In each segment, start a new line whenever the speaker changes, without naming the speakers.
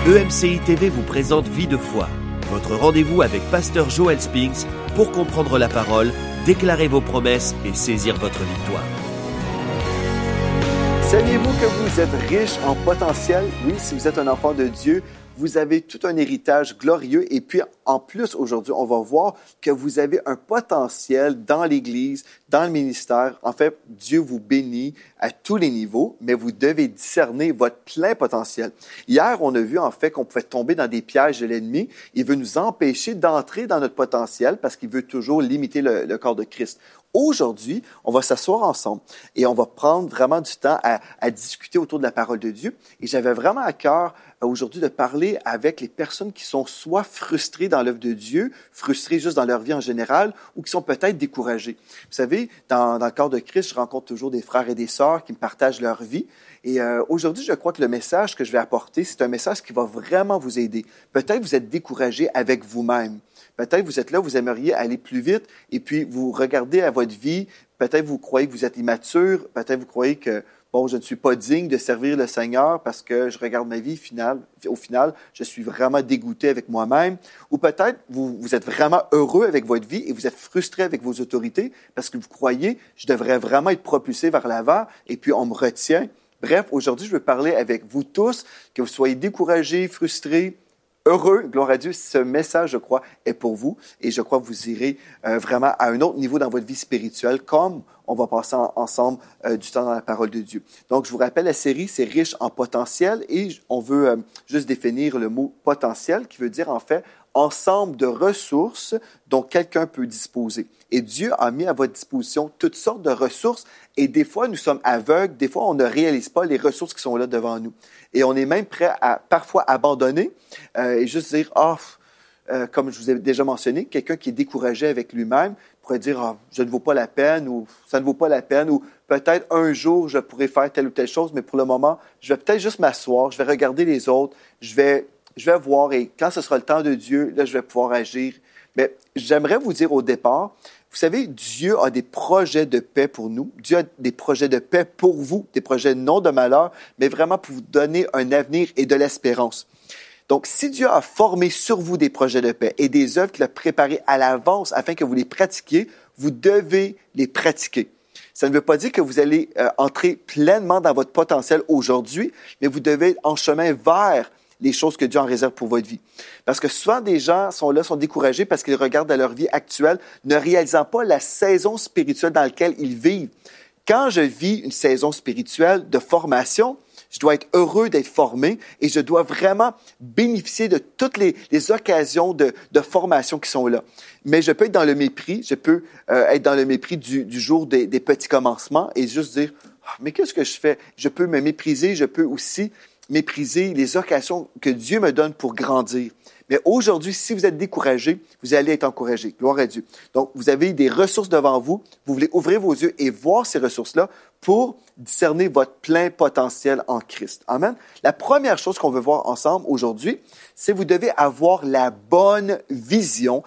EMCI TV vous présente Vie de foi, votre rendez-vous avec Pasteur Joel Spinks pour comprendre la parole, déclarer vos promesses et saisir votre victoire.
Saviez-vous que vous êtes riche en potentiel? Oui, si vous êtes un enfant de Dieu, vous avez tout un héritage glorieux. Et puis, en plus, aujourd'hui, on va voir que vous avez un potentiel dans l'Église, dans le ministère. En fait, Dieu vous bénit à tous les niveaux, mais vous devez discerner votre plein potentiel. Hier, on a vu en fait qu'on pouvait tomber dans des pièges de l'ennemi. Il veut nous empêcher d'entrer dans notre potentiel parce qu'il veut toujours limiter le corps de Christ. Aujourd'hui, on va s'asseoir ensemble et on va prendre vraiment du temps à discuter autour de la parole de Dieu. Et j'avais vraiment à cœur aujourd'hui de parler avec les personnes qui sont soit frustrées dans l'œuvre de Dieu, frustrées juste dans leur vie en général, ou qui sont peut-être découragées. Vous savez, dans le corps de Christ, je rencontre toujours des frères et des sœurs qui me partagent leur vie. Et aujourd'hui, je crois que le message que je vais apporter, c'est un message qui va vraiment vous aider. Peut-être vous êtes découragé avec vous-même. Peut-être vous êtes là, vous aimeriez aller plus vite, et puis vous regardez à votre vie, peut-être vous croyez que vous êtes immature, peut-être vous croyez que, bon, je ne suis pas digne de servir le Seigneur parce que je regarde ma vie, au final, je suis vraiment dégoûté avec moi-même. Ou peut-être vous êtes vraiment heureux avec votre vie et vous êtes frustré avec vos autorités parce que vous croyez, je devrais vraiment être propulsé vers l'avant, et puis on me retient. Bref, aujourd'hui, je veux parler avec vous tous, que vous soyez découragés, frustrés, heureux, gloire à Dieu, ce message, je crois, est pour vous et je crois que vous irez vraiment à un autre niveau dans votre vie spirituelle, comme on va passer ensemble du temps dans la parole de Dieu. Donc, je vous rappelle, la série, c'est riche en potentiel et on veut juste définir le mot potentiel qui veut dire en fait ensemble de ressources dont quelqu'un peut disposer. Et Dieu a mis à votre disposition toutes sortes de ressources et des fois, nous sommes aveugles, des fois, on ne réalise pas les ressources qui sont là devant nous. Et on est même prêt à parfois abandonner et juste dire, comme je vous ai déjà mentionné, quelqu'un qui est découragé avec lui-même pourrait dire, je ne vaux pas la peine ou ça ne vaut pas la peine ou peut-être un jour, je pourrais faire telle ou telle chose, mais pour le moment, je vais peut-être juste m'asseoir, je vais regarder les autres, je vais voir et quand ce sera le temps de Dieu, là, je vais pouvoir agir. Mais j'aimerais vous dire au départ, vous savez, Dieu a des projets de paix pour nous. Dieu a des projets de paix pour vous, des projets non de malheur, mais vraiment pour vous donner un avenir et de l'espérance. Donc, si Dieu a formé sur vous des projets de paix et des œuvres qu'il a préparées à l'avance afin que vous les pratiquiez, vous devez les pratiquer. Ça ne veut pas dire que vous allez entrer pleinement dans votre potentiel aujourd'hui, mais vous devez être en chemin vers les choses que Dieu en réserve pour votre vie. Parce que souvent, des gens sont découragés parce qu'ils regardent à leur vie actuelle, ne réalisant pas la saison spirituelle dans laquelle ils vivent. Quand je vis une saison spirituelle de formation, je dois être heureux d'être formé et je dois vraiment bénéficier de toutes les occasions de formation qui sont là. Mais je peux être dans le mépris, je peux être dans le mépris du jour des petits commencements et juste dire « Mais qu'est-ce que je fais? » Je peux me mépriser, je peux aussi mépriser les occasions que Dieu me donne pour grandir. Mais aujourd'hui, si vous êtes découragé, vous allez être encouragé. Gloire à Dieu. Donc, vous avez des ressources devant vous. Vous voulez ouvrir vos yeux et voir ces ressources-là pour discerner votre plein potentiel en Christ. Amen. La première chose qu'on veut voir ensemble aujourd'hui, c'est que vous devez avoir la bonne vision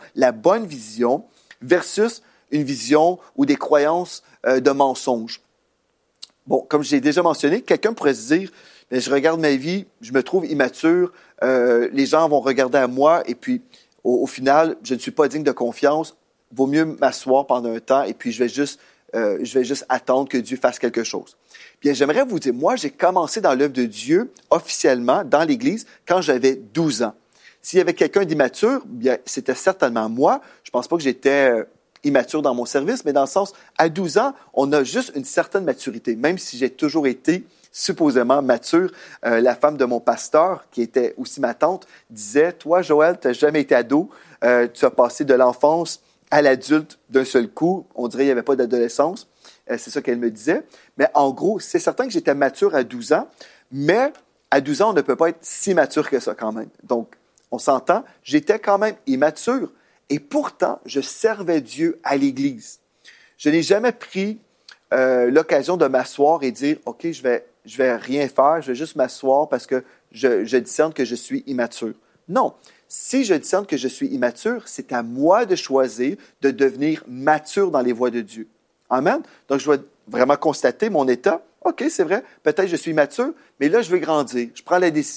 versus une vision ou des croyances de mensonges. Bon, comme j'ai déjà mentionné, quelqu'un pourrait se dire, mais je regarde ma vie, je me trouve immature, les gens vont regarder à moi et puis au final, je ne suis pas digne de confiance. Vaut mieux m'asseoir pendant un temps et puis je vais juste attendre que Dieu fasse quelque chose. Bien, j'aimerais vous dire, moi, j'ai commencé dans l'œuvre de Dieu officiellement dans l'Église quand j'avais 12 ans. S'il y avait quelqu'un d'immature, bien, c'était certainement moi. Je ne pense pas que j'étais immature dans mon service, mais dans le sens, à 12 ans, on a juste une certaine maturité, même si j'ai toujours été supposément mature. La femme de mon pasteur, qui était aussi ma tante, disait, « Toi, Joël, tu n'as jamais été ado, tu as passé de l'enfance à l'adulte d'un seul coup. » On dirait qu'il n'y avait pas d'adolescence. C'est ça qu'elle me disait. Mais en gros, c'est certain que j'étais mature à 12 ans, mais à 12 ans, on ne peut pas être si mature que ça quand même. Donc, on s'entend, j'étais quand même immature. Et pourtant, je servais Dieu à l'Église. Je n'ai jamais pris l'occasion de m'asseoir et dire, « OK, je vais rien faire, je vais juste m'asseoir parce que je discerne que je suis immature. » Non. Si je discerne que je suis immature, c'est à moi de choisir de devenir mature dans les voies de Dieu. Amen. Donc, je dois vraiment constater mon état. OK, c'est vrai, peut-être je suis immature, mais là, je veux grandir. Je prends la décision.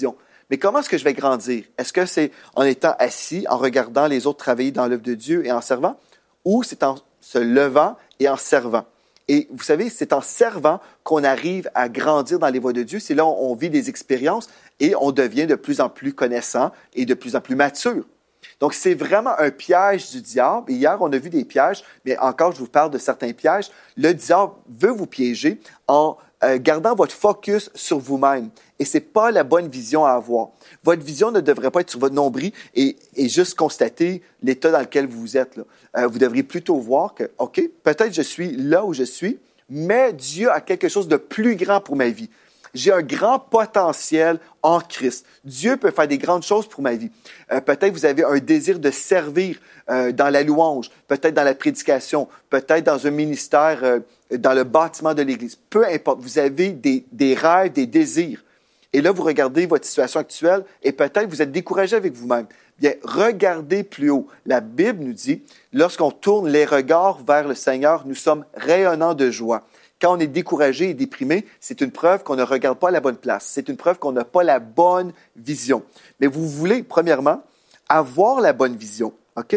Mais comment est-ce que je vais grandir? Est-ce que c'est en étant assis, en regardant les autres travailler dans l'œuvre de Dieu et en servant? Ou c'est en se levant et en servant? Et vous savez, c'est en servant qu'on arrive à grandir dans les voies de Dieu. C'est là où on vit des expériences et on devient de plus en plus connaissant et de plus en plus mature. Donc, c'est vraiment un piège du diable. Et hier, on a vu des pièges, mais encore, je vous parle de certains pièges. Le diable veut vous piéger en gardant votre focus sur vous-même. Et ce n'est pas la bonne vision à avoir. Votre vision ne devrait pas être sur votre nombril et juste constater l'état dans lequel vous êtes. Là. Vous devriez plutôt voir que, OK, peut-être je suis là où je suis, mais Dieu a quelque chose de plus grand pour ma vie. J'ai un grand potentiel en Christ. Dieu peut faire des grandes choses pour ma vie. Peut-être vous avez un désir de servir dans la louange, peut-être dans la prédication, peut-être dans un ministère, dans le bâtiment de l'Église. Peu importe, vous avez des rêves, des désirs. Et là, vous regardez votre situation actuelle et peut-être vous êtes découragé avec vous-même. Bien, regardez plus haut. La Bible nous dit, lorsqu'on tourne les regards vers le Seigneur, nous sommes rayonnants de joie. Quand on est découragé et déprimé, c'est une preuve qu'on ne regarde pas à la bonne place. C'est une preuve qu'on n'a pas la bonne vision. Mais vous voulez, premièrement, avoir la bonne vision, OK?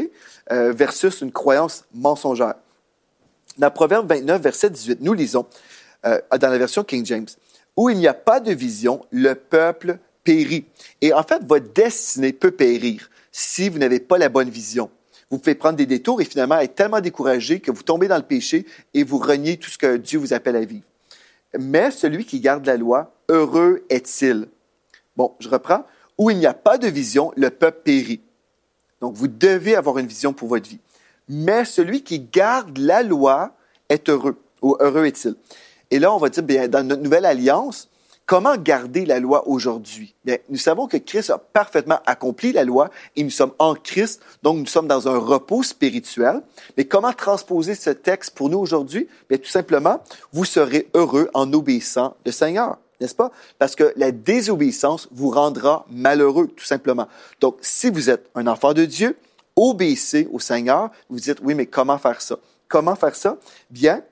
Versus une croyance mensongère. Dans Proverbe 29, verset 18, nous lisons, dans la version King James, « Où il n'y a pas de vision, le peuple périt. » Et en fait, votre destinée peut périr si vous n'avez pas la bonne vision. Vous pouvez prendre des détours et finalement être tellement découragé que vous tombez dans le péché et vous reniez tout ce que Dieu vous appelle à vivre. Mais celui qui garde la loi, heureux est-il. Bon, je reprends. Où il n'y a pas de vision, le peuple périt. Donc, vous devez avoir une vision pour votre vie. Mais celui qui garde la loi est heureux. Ou heureux est-il. Et là, on va dire, bien, dans notre nouvelle alliance, comment garder la loi aujourd'hui? Bien, nous savons que Christ a parfaitement accompli la loi et nous sommes en Christ, donc nous sommes dans un repos spirituel. Mais comment transposer ce texte pour nous aujourd'hui? Bien, tout simplement, vous serez heureux en obéissant le Seigneur, n'est-ce pas? Parce que la désobéissance vous rendra malheureux, tout simplement. Donc, si vous êtes un enfant de Dieu, obéissez au Seigneur. Vous dites, oui, mais comment faire ça? Comment faire ça? Bien,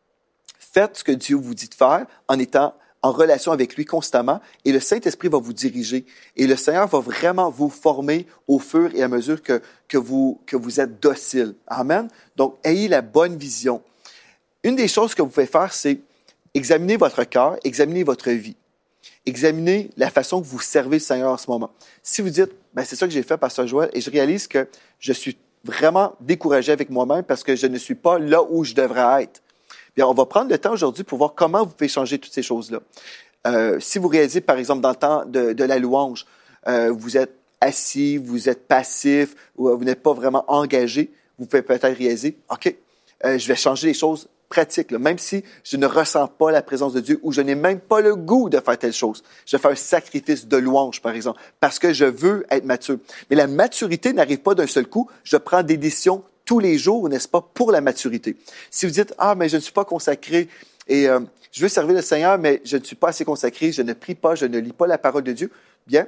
faites ce que Dieu vous dit de faire en étant en relation avec lui constamment et le Saint-Esprit va vous diriger. Et le Seigneur va vraiment vous former au fur et à mesure que vous êtes docile. Amen. Donc, ayez la bonne vision. Une des choses que vous pouvez faire, c'est examiner votre cœur, examiner votre vie. Examinez la façon que vous servez le Seigneur en ce moment. Si vous dites, ben, c'est ça que j'ai fait, Pasteur Joël, et je réalise que je suis vraiment découragé avec moi-même parce que je ne suis pas là où je devrais être. Bien, on va prendre le temps aujourd'hui pour voir comment vous pouvez changer toutes ces choses-là. Si vous réalisez, par exemple, dans le temps de la louange, vous êtes assis, vous êtes passif, ou vous n'êtes pas vraiment engagé, vous pouvez peut-être réaliser, OK, je vais changer les choses pratiques, là. Même si je ne ressens pas la présence de Dieu ou je n'ai même pas le goût de faire telle chose. Je vais faire un sacrifice de louange, par exemple, parce que je veux être mature. Mais la maturité n'arrive pas d'un seul coup. Je prends des décisions tous les jours, n'est-ce pas, pour la maturité. Si vous dites, ah, mais je ne suis pas consacré et je veux servir le Seigneur, mais je ne suis pas assez consacré, je ne prie pas, je ne lis pas la parole de Dieu, bien,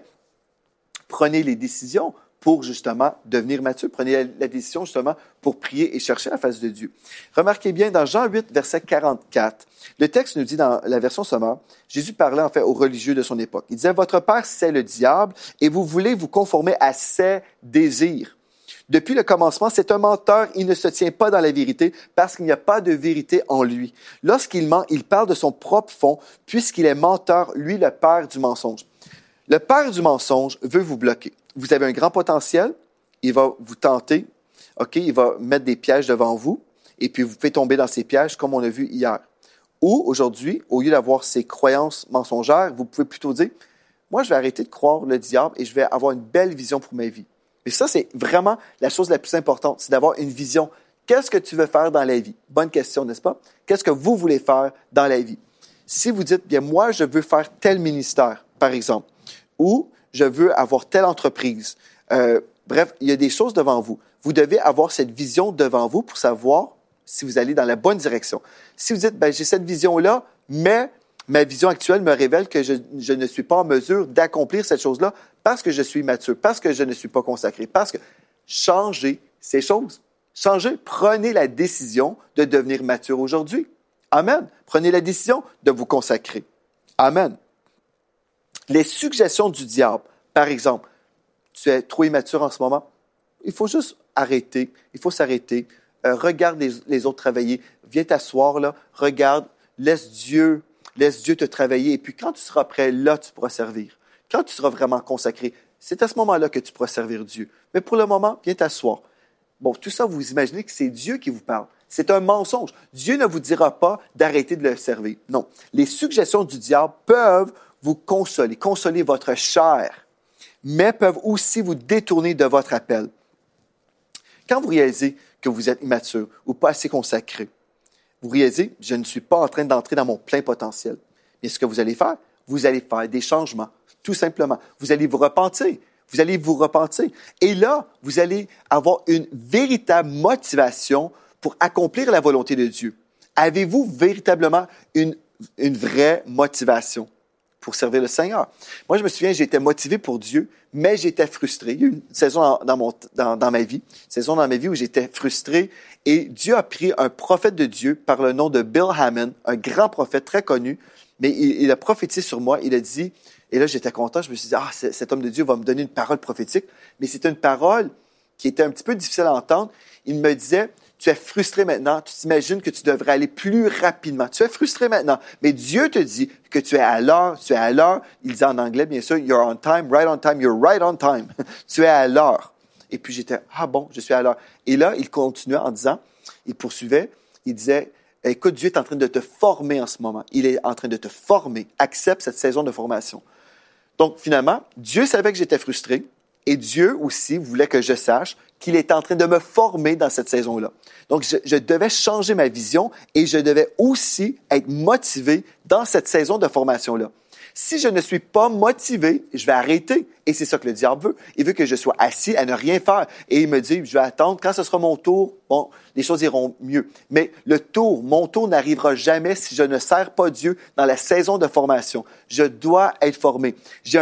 prenez les décisions pour justement devenir mature. Prenez la décision justement pour prier et chercher la face de Dieu. Remarquez bien, dans Jean 8, verset 44, le texte nous dit dans la version sommaire, Jésus parlait en fait aux religieux de son époque. Il disait, « Votre père, c'est le diable et vous voulez vous conformer à ses désirs. Depuis le commencement, c'est un menteur, il ne se tient pas dans la vérité parce qu'il n'y a pas de vérité en lui. Lorsqu'il ment, il parle de son propre fond puisqu'il est menteur, lui, le père du mensonge. » Le père du mensonge veut vous bloquer. Vous avez un grand potentiel, il va vous tenter, OK, il va mettre des pièges devant vous et puis vous pouvez tomber dans ces pièges comme on a vu hier. Ou aujourd'hui, au lieu d'avoir ces croyances mensongères, vous pouvez plutôt dire, moi, je vais arrêter de croire le diable et je vais avoir une belle vision pour ma vie. Et ça, c'est vraiment la chose la plus importante, c'est d'avoir une vision. Qu'est-ce que tu veux faire dans la vie? Bonne question, n'est-ce pas? Qu'est-ce que vous voulez faire dans la vie? Si vous dites, bien, moi, je veux faire tel ministère, par exemple, ou je veux avoir telle entreprise. Bref, il y a des choses devant vous. Vous devez avoir cette vision devant vous pour savoir si vous allez dans la bonne direction. Si vous dites, ben, j'ai cette vision-là, mais ma vision actuelle me révèle que je ne suis pas en mesure d'accomplir cette chose-là parce que je suis mature, parce que je ne suis pas consacré, parce que changez ces choses. Changez, prenez la décision de devenir mature aujourd'hui. Amen. Prenez la décision de vous consacrer. Amen. Les suggestions du diable Par exemple, tu es trop immature en ce moment, il faut juste arrêter, il faut s'arrêter. Regarde les autres travailler, viens t'asseoir là, regarde, laisse Dieu te travailler. Et puis quand tu seras prêt, là, tu pourras servir. Quand tu seras vraiment consacré, c'est à ce moment-là que tu pourras servir Dieu. Mais pour le moment, viens t'asseoir. Bon, tout ça, vous imaginez que c'est Dieu qui vous parle. C'est un mensonge. Dieu ne vous dira pas d'arrêter de le servir. Non. Les suggestions du diable peuvent vous consoler votre chair, mais peuvent aussi vous détourner de votre appel. Quand vous réalisez que vous êtes immature ou pas assez consacré, vous réalisez, je ne suis pas en train d'entrer dans mon plein potentiel. Mais ce que vous allez faire des changements, tout simplement. Vous allez vous repentir. Et là, vous allez avoir une véritable motivation pour accomplir la volonté de Dieu. Avez-vous véritablement une vraie motivation pour servir le Seigneur? Moi, je me souviens, j'étais motivé pour Dieu, mais j'étais frustré. Il y a eu une saison dans ma vie, où j'étais frustré, et Dieu a pris un prophète de Dieu par le nom de Bill Hamon, un grand prophète très connu, mais il a prophétisé sur moi. Il a dit, et là j'étais content, je me suis dit, cet homme de Dieu va me donner une parole prophétique, mais c'était une parole qui était un petit peu difficile à entendre. Il me disait, tu es frustré maintenant, tu t'imagines que tu devrais aller plus rapidement. Tu es frustré maintenant, mais Dieu te dit que tu es à l'heure. Il dit en anglais, bien sûr, you're on time, you're right on time. Tu es à l'heure. Et puis j'étais, bon, je suis à l'heure. Et là, il continuait en disant, il poursuivait, il disait, écoute, Dieu est en train de te former en ce moment. Il est en train de te former. Accepte cette saison de formation. Donc, finalement, Dieu savait que j'étais frustré et Dieu aussi voulait que je sache qu'il était en train de me former dans cette saison-là. Donc, je devais changer ma vision et je devais aussi être motivé dans cette saison de formation-là. Si je ne suis pas motivé, je vais arrêter. Et c'est ça que le diable veut. Il veut que je sois assis à ne rien faire. Et il me dit, je vais attendre. Quand ce sera mon tour, bon, les choses iront mieux. Mais mon tour n'arrivera jamais si je ne sers pas Dieu dans la saison de formation. Je dois être formé. J'ai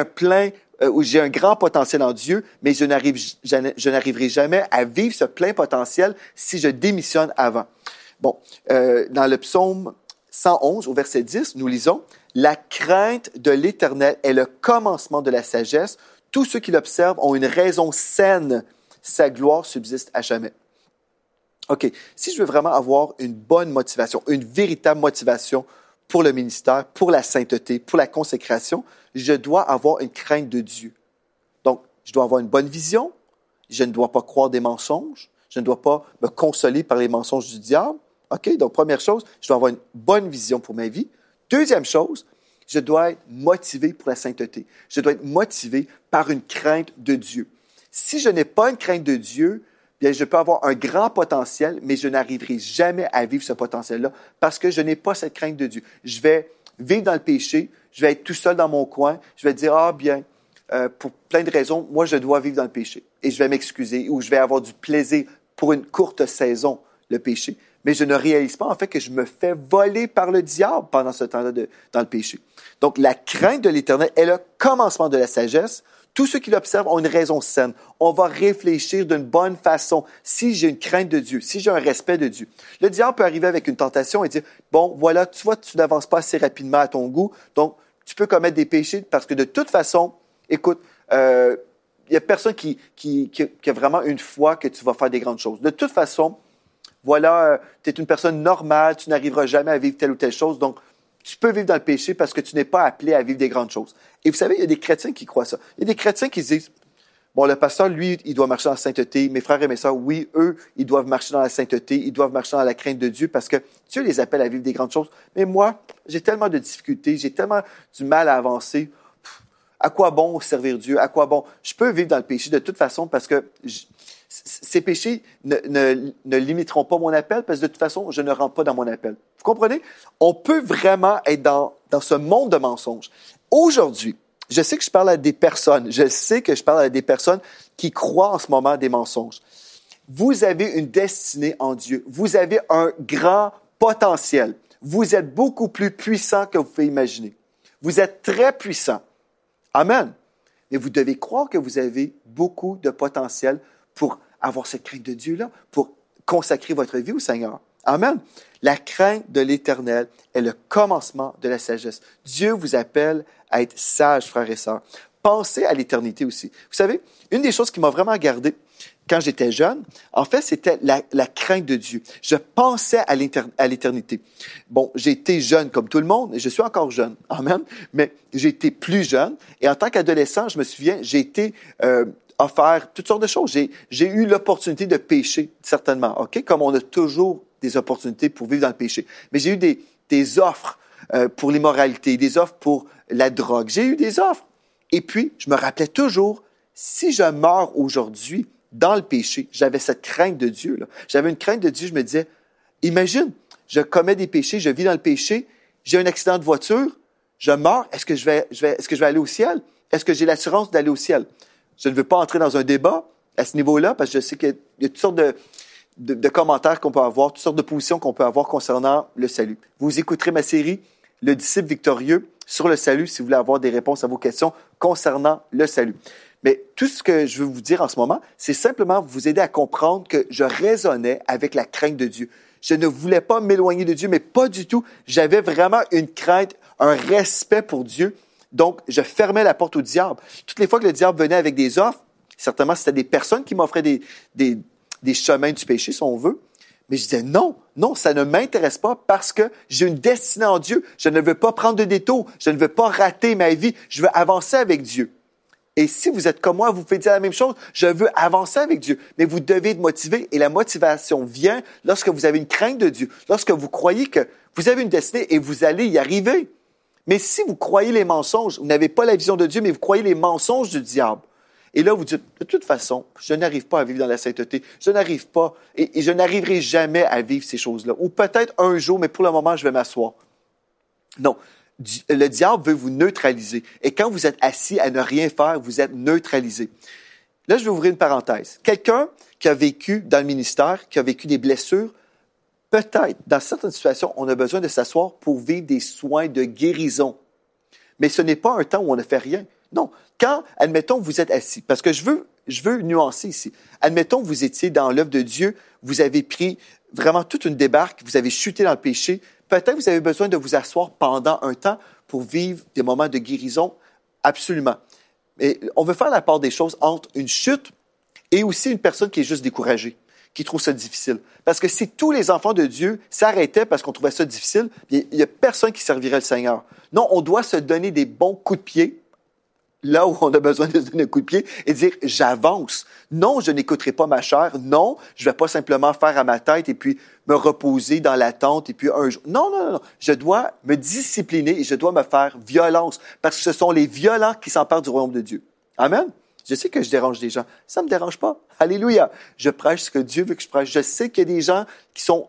un grand potentiel en Dieu, mais je n'arriverai jamais à vivre ce plein potentiel si je démissionne avant. Bon, dans le psaume 111, au verset 10, nous lisons, « La crainte de l'Éternel est le commencement de la sagesse. Tous ceux qui l'observent ont une raison saine. Sa gloire subsiste à jamais. » OK, si je veux vraiment avoir une bonne motivation, une véritable motivation pour le ministère, pour la sainteté, pour la consécration, je dois avoir une crainte de Dieu. Donc, je dois avoir une bonne vision, je ne dois pas croire des mensonges, je ne dois pas me consoler par les mensonges du diable. OK, donc première chose, je dois avoir une bonne vision pour ma vie. Deuxième chose, je dois être motivé pour la sainteté. Je dois être motivé par une crainte de Dieu. Si je n'ai pas une crainte de Dieu, bien, je peux avoir un grand potentiel, mais je n'arriverai jamais à vivre ce potentiel-là parce que je n'ai pas cette crainte de Dieu. Je vais vivre dans le péché, je vais être tout seul dans mon coin, je vais dire, pour plein de raisons, moi, je dois vivre dans le péché. Et je vais m'excuser ou je vais avoir du plaisir pour une courte saison, le péché. Mais je ne réalise pas, en fait, que je me fais voler par le diable pendant ce temps-là dans le péché. Donc, la crainte de l'Éternel est le commencement de la sagesse. Tous ceux qui l'observent ont une raison saine. On va réfléchir d'une bonne façon. Si j'ai une crainte de Dieu, si j'ai un respect de Dieu. Le diable peut arriver avec une tentation et dire, bon, voilà, tu vois, tu n'avances pas assez rapidement à ton goût, donc tu peux commettre des péchés parce que de toute façon, écoute, il n'y a personne qui a vraiment une foi que tu vas faire des grandes choses. De toute façon, voilà, tu es une personne normale, tu n'arriveras jamais à vivre telle ou telle chose, donc tu peux vivre dans le péché parce que tu n'es pas appelé à vivre des grandes choses. Et vous savez, il y a des chrétiens qui croient ça. Il y a des chrétiens qui se disent, bon, le pasteur, lui, il doit marcher dans la sainteté. Mes frères et mes sœurs, oui, eux, ils doivent marcher dans la sainteté, ils doivent marcher dans la crainte de Dieu parce que Dieu les appelle à vivre des grandes choses. Mais moi, j'ai tellement de difficultés, j'ai tellement du mal à avancer. À quoi bon servir Dieu? À quoi bon? Je peux vivre dans le péché de toute façon parce que ces péchés ne limiteront pas mon appel parce que de toute façon, je ne rentre pas dans mon appel. Vous comprenez? On peut vraiment être dans ce monde de mensonges. Aujourd'hui, je sais que je parle à des personnes, qui croient en ce moment des mensonges. Vous avez une destinée en Dieu. Vous avez un grand potentiel. Vous êtes beaucoup plus puissant que vous pouvez imaginer. Vous êtes très puissant. Amen. Mais vous devez croire que vous avez beaucoup de potentiel pour avoir cette crainte de Dieu-là, pour consacrer votre vie au Seigneur. Amen. La crainte de l'Éternel est le commencement de la sagesse. Dieu vous appelle à être sage, frères et sœurs. pensez à l'éternité aussi. Vous savez, une des choses qui m'a vraiment gardé quand j'étais jeune, en fait, c'était la crainte de Dieu. Je pensais à l'éternité. Bon, j'ai été jeune comme tout le monde, et je suis encore jeune, amen, mais j'ai été plus jeune, et en tant qu'adolescent, je me souviens, j'ai été offert toutes sortes de choses. J'ai eu l'opportunité de pécher, certainement, OK? Comme on a toujours des opportunités pour vivre dans le péché. Mais j'ai eu des offres pour l'immoralité, des offres pour la drogue. J'ai eu des offres. Et puis, je me rappelais toujours, si je meurs aujourd'hui dans le péché, j'avais cette crainte de Dieu, là. J'avais une crainte de Dieu, je me disais, imagine, je commets des péchés, je vis dans le péché, j'ai un accident de voiture, je meurs, est-ce que je vais aller au ciel? Est-ce que j'ai l'assurance d'aller au ciel? Je ne veux pas entrer dans un débat à ce niveau-là, parce que je sais qu'il y a toutes sortes de commentaires qu'on peut avoir, toutes sortes de positions qu'on peut avoir concernant le salut. Vous écouterez ma série « Le disciple victorieux » sur le salut si vous voulez avoir des réponses à vos questions concernant le salut. Mais tout ce que je veux vous dire en ce moment, c'est simplement vous aider à comprendre que je raisonnais avec la crainte de Dieu. Je ne voulais pas m'éloigner de Dieu, mais pas du tout. J'avais vraiment une crainte, un respect pour Dieu. Donc, je fermais la porte au diable. Toutes les fois que le diable venait avec des offres, certainement, c'était des personnes qui m'offraient des chemins du péché, si on veut. Mais je disais non, ça ne m'intéresse pas parce que j'ai une destinée en Dieu. Je ne veux pas prendre de détour. Je ne veux pas rater ma vie. Je veux avancer avec Dieu. Et si vous êtes comme moi, vous pouvez dire la même chose. Je veux avancer avec Dieu. Mais vous devez être motivé. Et la motivation vient lorsque vous avez une crainte de Dieu. Lorsque vous croyez que vous avez une destinée et vous allez y arriver. Mais si vous croyez les mensonges, vous n'avez pas la vision de Dieu, mais vous croyez les mensonges du diable. Et là, vous dites, de toute façon, je n'arrive pas à vivre dans la sainteté. Je n'arrive pas, et je n'arriverai jamais à vivre ces choses-là. Ou peut-être un jour, mais pour le moment, je vais m'asseoir. Non. Le diable veut vous neutraliser. Et quand vous êtes assis à ne rien faire, vous êtes neutralisé. Là, je vais ouvrir une parenthèse. Quelqu'un qui a vécu dans le ministère, qui a vécu des blessures, peut-être, dans certaines situations, on a besoin de s'asseoir pour vivre des soins de guérison. Mais ce n'est pas un temps où on ne fait rien. Non. Quand, admettons, vous êtes assis, parce que je veux nuancer ici. Admettons, vous étiez dans l'œuvre de Dieu, vous avez pris vraiment toute une débarque, vous avez chuté dans le péché. Peut-être vous avez besoin de vous asseoir pendant un temps pour vivre des moments de guérison, absolument. Et on veut faire la part des choses entre une chute et aussi une personne qui est juste découragée, qui trouve ça difficile. Parce que si tous les enfants de Dieu s'arrêtaient parce qu'on trouvait ça difficile, il n'y a personne qui servirait le Seigneur. Non, on doit se donner des bons coups de pied là où on a besoin de se donner un coup de pied et dire « j'avance ». Non, je n'écouterai pas ma chair. Non, je ne vais pas simplement faire à ma tête et puis me reposer dans l'attente et puis un jour. Non. Je dois me discipliner et je dois me faire violence parce que ce sont les violents qui s'emparent du royaume de Dieu. Amen. Je sais que je dérange des gens. Ça ne me dérange pas. Alléluia. Je prêche ce que Dieu veut que je prêche. Je sais qu'il y a des gens qui sont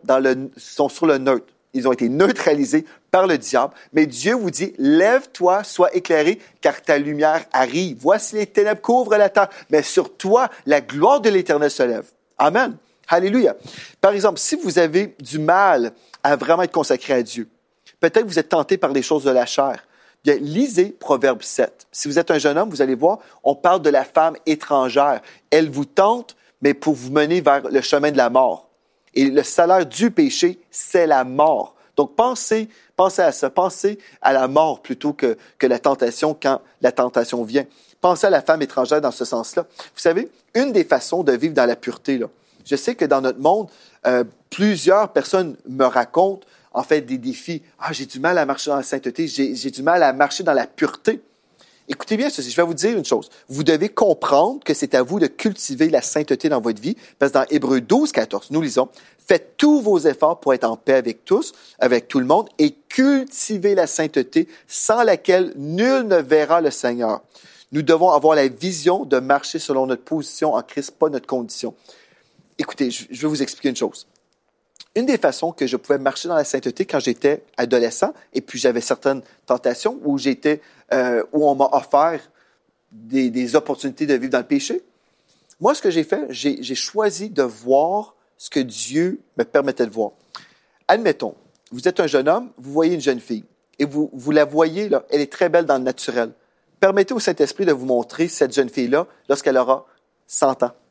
sur le neutre. Ils ont été neutralisés par le diable. Mais Dieu vous dit, lève-toi, sois éclairé, car ta lumière arrive. Voici les ténèbres couvrent la terre. Mais sur toi, la gloire de l'Éternel se lève. Amen. Alléluia. Par exemple, si vous avez du mal à vraiment être consacré à Dieu, peut-être que vous êtes tenté par les choses de la chair. Bien, lisez Proverbe 7. Si vous êtes un jeune homme, vous allez voir, on parle de la femme étrangère. Elle vous tente, mais pour vous mener vers le chemin de la mort. Et le salaire du péché, c'est la mort. Donc, pensez à ça. Pensez à la mort plutôt que la tentation quand la tentation vient. Pensez à la femme étrangère dans ce sens-là. Vous savez, une des façons de vivre dans la pureté, là, je sais que dans notre monde, plusieurs personnes me racontent en fait des défis. « Ah, j'ai du mal à marcher dans la sainteté, j'ai du mal à marcher dans la pureté. » Écoutez bien ceci, je vais vous dire une chose. Vous devez comprendre que c'est à vous de cultiver la sainteté dans votre vie, parce que dans Hébreux 12, 14, nous lisons, « Faites tous vos efforts pour être en paix avec tous, avec tout le monde, et cultivez la sainteté sans laquelle nul ne verra le Seigneur. » Nous devons avoir la vision de marcher selon notre position en Christ, pas notre condition. Écoutez, je vais vous expliquer une chose. Une des façons que je pouvais marcher dans la sainteté quand j'étais adolescent, et puis j'avais certaines tentations où on m'a offert des opportunités de vivre dans le péché. Moi, ce que j'ai fait, j'ai choisi de voir ce que Dieu me permettait de voir. Admettons, vous êtes un jeune homme, vous voyez une jeune fille, et vous la voyez, là, elle est très belle dans le naturel. Permettez au Saint-Esprit de vous montrer cette jeune fille-là lorsqu'elle aura 100 ans,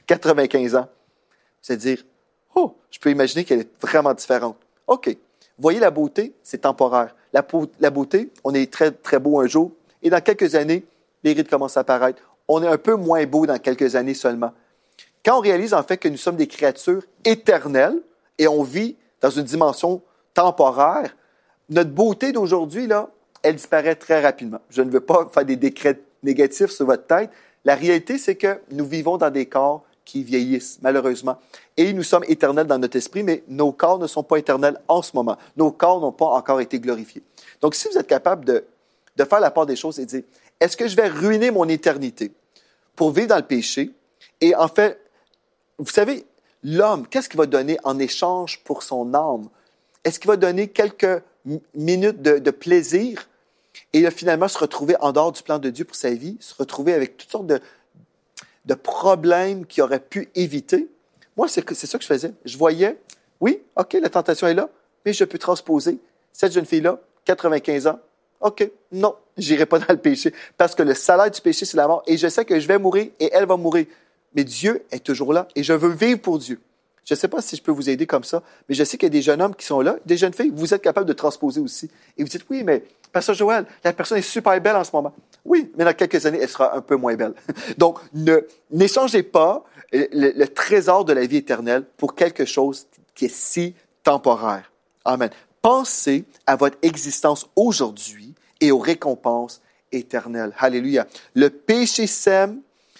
95 ans. C'est-à-dire, oh, je peux imaginer qu'elle est vraiment différente. OK. Voyez la beauté, c'est temporaire. La beauté, on est très, très beau un jour, et dans quelques années, les rides commencent à apparaître. On est un peu moins beau dans quelques années seulement. Quand on réalise en fait que nous sommes des créatures éternelles et on vit dans une dimension temporaire, notre beauté d'aujourd'hui, là, elle disparaît très rapidement. Je ne veux pas faire des décrets négatifs sur votre tête. La réalité, c'est que nous vivons dans des corps qui vieillissent, malheureusement. Et nous sommes éternels dans notre esprit, mais nos corps ne sont pas éternels en ce moment. Nos corps n'ont pas encore été glorifiés. Donc, si vous êtes capable de faire la part des choses et de dire, est-ce que je vais ruiner mon éternité pour vivre dans le péché? Et en fait, vous savez, l'homme, qu'est-ce qu'il va donner en échange pour son âme? Est-ce qu'il va donner quelques minutes de plaisir et là, finalement se retrouver en dehors du plan de Dieu pour sa vie, se retrouver avec toutes sortes de problèmes qu'il aurait pu éviter? Moi, c'est ça que je faisais. Je voyais, oui, OK, la tentation est là, mais je peux transposer. Cette jeune fille-là, 95 ans, OK, non, j'irai pas dans le péché parce que le salaire du péché, c'est la mort et je sais que je vais mourir et elle va mourir. Mais Dieu est toujours là et je veux vivre pour Dieu. Je ne sais pas si je peux vous aider comme ça, mais je sais qu'il y a des jeunes hommes qui sont là, des jeunes filles, vous êtes capables de transposer aussi. Et vous dites, oui, mais Pasteur Joël, la personne est super belle en ce moment. Oui, mais dans quelques années, elle sera un peu moins belle. Donc, n'échangez pas le trésor de la vie éternelle pour quelque chose qui est si temporaire. Amen. Pensez à votre existence aujourd'hui et aux récompenses éternelles. Alléluia. Le péché sème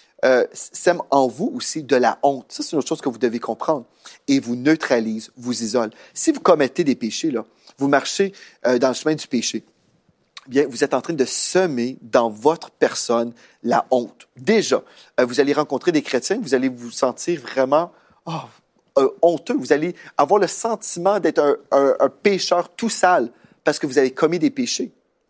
en vous aussi de la honte. Ça, c'est une autre chose que vous devez comprendre. Et vous neutralise, vous isole. Si vous commettez des péchés, là, vous marchez dans le chemin du péché, bien, vous êtes en train de semer dans votre personne la honte. Déjà, vous allez rencontrer des chrétiens, vous allez vous sentir vraiment honteux. Vous allez avoir le sentiment d'être un pécheur tout sale parce que vous avez commis des péchés.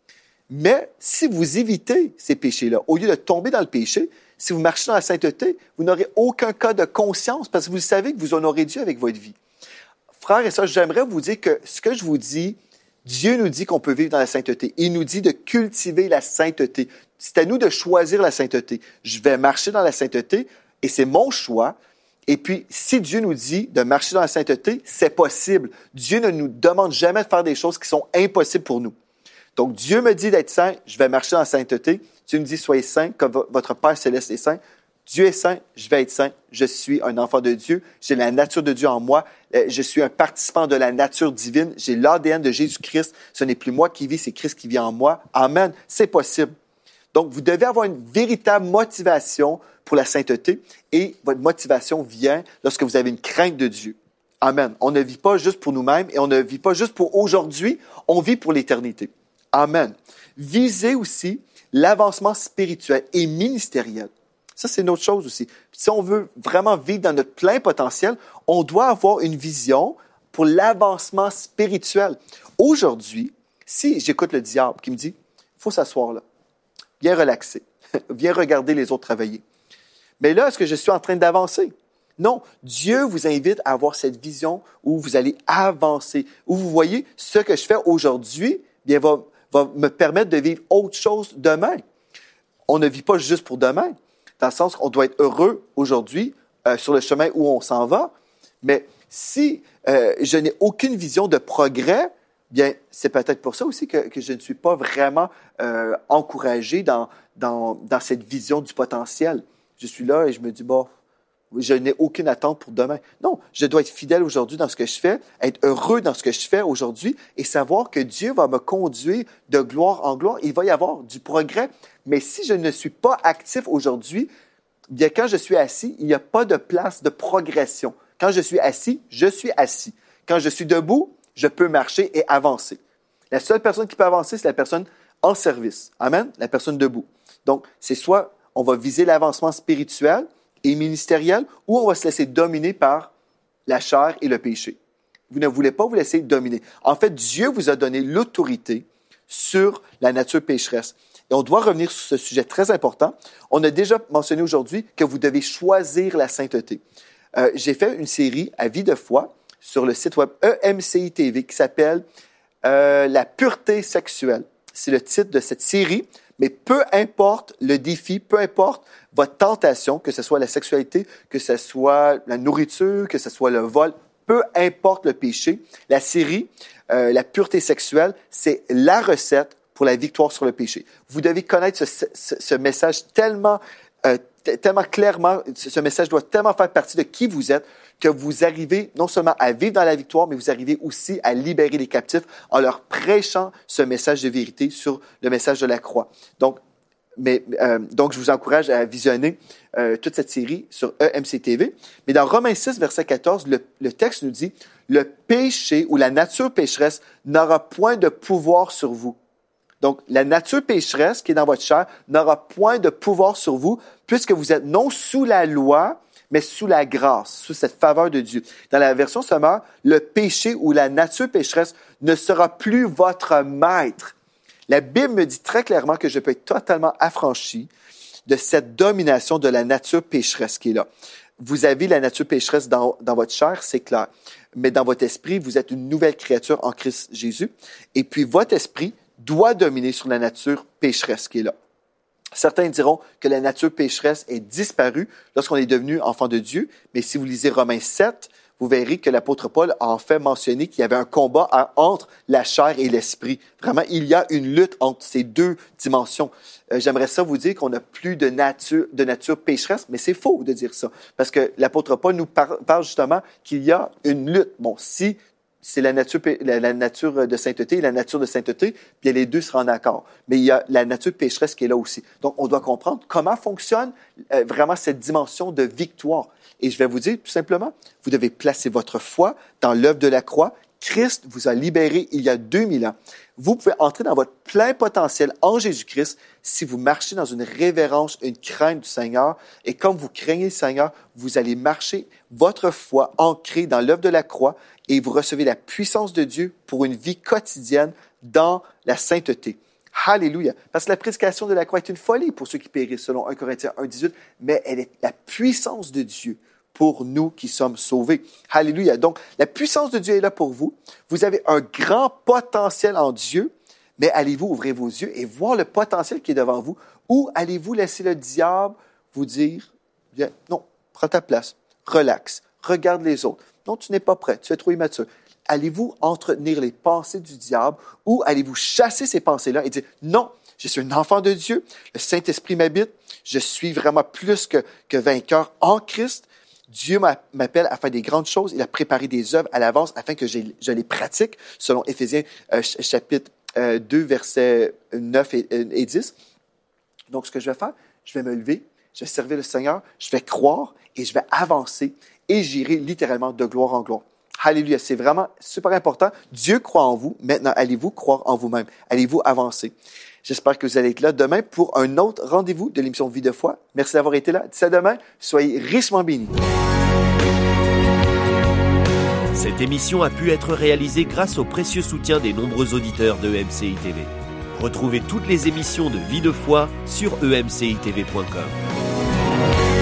Mais si vous évitez ces péchés-là, au lieu de tomber dans le péché, si vous marchez dans la sainteté, vous n'aurez aucun cas de conscience parce que vous savez que vous honorez Dieu avec votre vie. Frères et sœurs, j'aimerais vous dire que ce que je vous dis, Dieu nous dit qu'on peut vivre dans la sainteté. Il nous dit de cultiver la sainteté. C'est à nous de choisir la sainteté. Je vais marcher dans la sainteté et c'est mon choix. Et puis, si Dieu nous dit de marcher dans la sainteté, c'est possible. Dieu ne nous demande jamais de faire des choses qui sont impossibles pour nous. Donc, Dieu me dit d'être saint, je vais marcher dans la sainteté. Dieu me dit, soyez saints comme votre Père céleste est saint. Dieu est saint, je vais être saint. Je suis un enfant de Dieu. J'ai la nature de Dieu en moi. Je suis un participant de la nature divine. J'ai l'ADN de Jésus-Christ. Ce n'est plus moi qui vis, c'est Christ qui vit en moi. Amen. C'est possible. Donc, vous devez avoir une véritable motivation pour la sainteté et votre motivation vient lorsque vous avez une crainte de Dieu. Amen. On ne vit pas juste pour nous-mêmes et on ne vit pas juste pour aujourd'hui, on vit pour l'éternité. Amen. Visez aussi l'avancement spirituel et ministériel. Ça, c'est une autre chose aussi. Si on veut vraiment vivre dans notre plein potentiel, on doit avoir une vision pour l'avancement spirituel. Aujourd'hui, si j'écoute le diable qui me dit, il faut s'asseoir là, viens relaxer, viens regarder les autres travailler. Mais là, est-ce que je suis en train d'avancer? Non, Dieu vous invite à avoir cette vision où vous allez avancer, où vous voyez ce que je fais aujourd'hui, bien va me permettre de vivre autre chose demain. On ne vit pas juste pour demain, dans le sens qu'on doit être heureux aujourd'hui sur le chemin où on s'en va, mais si je n'ai aucune vision de progrès, bien, c'est peut-être pour ça aussi que je ne suis pas vraiment encouragé dans cette vision du potentiel. Je suis là et je me dis, bon, je n'ai aucune attente pour demain. Non, je dois être fidèle aujourd'hui dans ce que je fais, être heureux dans ce que je fais aujourd'hui et savoir que Dieu va me conduire de gloire en gloire. Il va y avoir du progrès. Mais si je ne suis pas actif aujourd'hui, bien, quand je suis assis, il n'y a pas de place de progression. Quand je suis assis, je suis assis. Quand je suis debout, je peux marcher et avancer. La seule personne qui peut avancer, c'est la personne en service. Amen? La personne debout. Donc, c'est soit on va viser l'avancement spirituel et ministériel, ou on va se laisser dominer par la chair et le péché. Vous ne voulez pas vous laisser dominer. En fait, Dieu vous a donné l'autorité sur la nature pécheresse. Et on doit revenir sur ce sujet très important. On a déjà mentionné aujourd'hui que vous devez choisir la sainteté. J'ai fait une série à Vie de foi sur le site web EMCI TV qui s'appelle La pureté sexuelle. C'est le titre de cette série. Mais peu importe le défi, peu importe votre tentation, que ce soit la sexualité, que ce soit la nourriture, que ce soit le vol, peu importe le péché, la série, la pureté sexuelle, c'est la recette pour la victoire sur le péché. Vous devez connaître ce message tellement clairement, ce message doit tellement faire partie de qui vous êtes que vous arrivez non seulement à vivre dans la victoire, mais vous arrivez aussi à libérer les captifs en leur prêchant ce message de vérité sur le message de la croix. Donc, je vous encourage à visionner toute cette série sur EMC TV. Mais dans Romains 6, verset 14, le texte nous dit « Le péché ou la nature pécheresse n'aura point de pouvoir sur vous. » Donc, la nature pécheresse qui est dans votre chair n'aura point de pouvoir sur vous, puisque vous êtes non sous la loi, mais sous la grâce, sous cette faveur de Dieu. Dans la version Sommaire, le péché ou la nature pécheresse ne sera plus votre maître. La Bible me dit très clairement que je peux être totalement affranchi de cette domination de la nature pécheresse qui est là. Vous avez la nature pécheresse dans votre chair, c'est clair. Mais dans votre esprit, vous êtes une nouvelle créature en Christ Jésus. Et puis, votre esprit doit dominer sur la nature pécheresse qui est là. Certains diront que la nature pécheresse est disparue lorsqu'on est devenu enfant de Dieu, mais si vous lisez Romains 7, vous verrez que l'apôtre Paul a en fait mentionné qu'il y avait un combat entre la chair et l'esprit. Vraiment, il y a une lutte entre ces deux dimensions. J'aimerais ça vous dire qu'on n'a plus de nature pécheresse, mais c'est faux de dire ça, parce que l'apôtre Paul nous parle justement qu'il y a une lutte. Bon, si c'est la nature de sainteté et la nature de sainteté, puis les deux seront en accord. Mais il y a la nature pécheresse qui est là aussi. Donc, on doit comprendre comment fonctionne vraiment cette dimension de victoire. Et je vais vous dire tout simplement, vous devez placer votre foi dans l'œuvre de la croix. Christ vous a libéré il y a 2000 ans. Vous pouvez entrer dans votre plein potentiel en Jésus-Christ si vous marchez dans une révérence, une crainte du Seigneur. Et comme vous craignez le Seigneur, vous allez marcher votre foi ancrée dans l'œuvre de la croix et vous recevez la puissance de Dieu pour une vie quotidienne dans la sainteté. Alléluia. Parce que la prédication de la croix est une folie pour ceux qui périssent, selon 1 Corinthiens 1,18, mais elle est la puissance de Dieu pour nous qui sommes sauvés. Alléluia. Donc, la puissance de Dieu est là pour vous. Vous avez un grand potentiel en Dieu, mais allez-vous ouvrir vos yeux et voir le potentiel qui est devant vous, ou allez-vous laisser le diable vous dire, bien, non, prends ta place, relax, regarde les autres. Non, tu n'es pas prêt, tu es trop immature. Allez-vous entretenir les pensées du diable ou allez-vous chasser ces pensées-là et dire, non, je suis un enfant de Dieu, le Saint-Esprit m'habite, je suis vraiment plus que vainqueur en Christ. Dieu m'appelle à faire des grandes choses. Il a préparé des œuvres à l'avance afin que je les pratique, selon Éphésiens chapitre 2, versets 9 et 10. Donc, ce que je vais faire, je vais me lever, je vais servir le Seigneur, je vais croire et je vais avancer et j'irai littéralement de gloire en gloire. Alléluia, c'est vraiment super important. Dieu croit en vous. Maintenant, allez-vous croire en vous-même? Allez-vous avancer? J'espère que vous allez être là demain pour un autre rendez-vous de l'émission Vie de foi. Merci d'avoir été là. D'ici à demain, soyez richement bénis.
Cette émission a pu être réalisée grâce au précieux soutien des nombreux auditeurs de EMCI TV. Retrouvez toutes les émissions de Vie de foi sur emcitv.com.